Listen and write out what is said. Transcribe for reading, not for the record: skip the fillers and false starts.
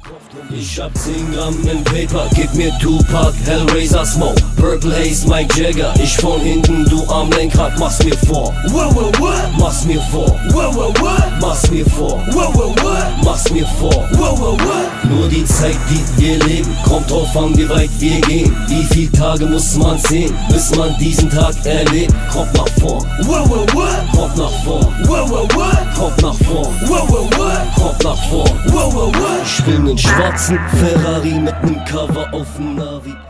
Ich hab 10 Gramm im Paper, gib mir Tupac, Hellraiser, Smoke, Purple Haze, Mike Jagger. Ich von hinten, du am Lenkrad, mach's mir vor. Mach's mir vor. Mach's mir vor. Mach's mir vor. Nur die Zeit, die wir leben, kommt drauf an, wie weit wir gehen. Wie viele Tage muss man sehen, bis man diesen Tag erlebt? Kommt nach vorn. Kommt nach vorn. Kommt nach vorn. Kommt nach vorn. Ich will nen schwarzen Ferrari mit nem Cover auf dem Navi.